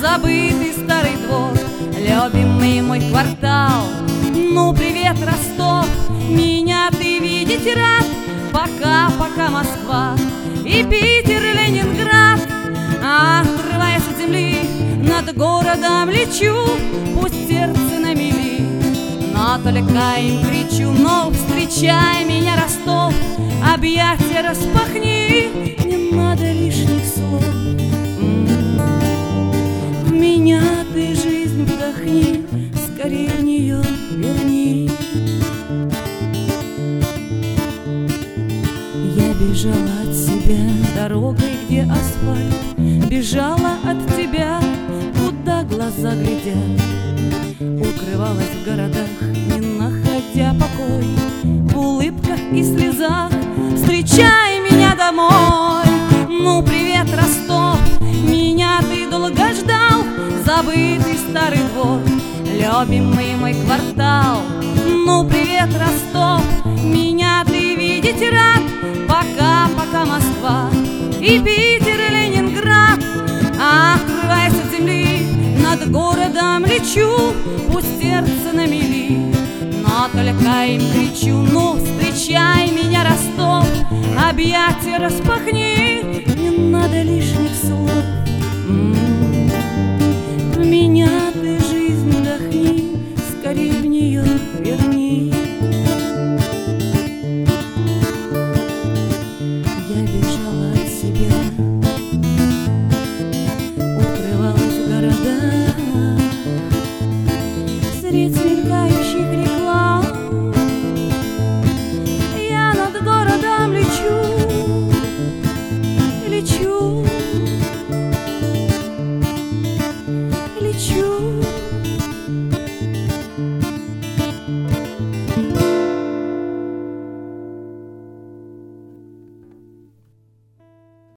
забытый старый двор, любимый мой квартал. Ну, привет, Ростов, меня ты видеть рад. Пока Москва и Питер, и Ленинград. Отрываясь от земли, над городом лечу, пусть сердце на мели, но только им кричу. Но встречай меня, Ростов, объятия распахни, не надо лишних слов. В меня ты жизнь вдохни, скорее в нее верни. Я бежала от себя дорогой, где асфальт, бежала от тебя, куда глаза глядят. Укрывалась в городах, не находя покой, в улыбках и слезах встречай меня домой. Ну, привет, Ростов, меня ты долго ждал, забытый старый двор, любимый мой квартал. Ну, привет, Ростов, меня ты видеть рад. Пока Москва и Питер, и Ленинград. Отрываясь от земли, над городом лечу, пусть сердце на мели, но только им кричу. Ну, встречай меня, Ростов, объятия распахни, не надо лишних слов.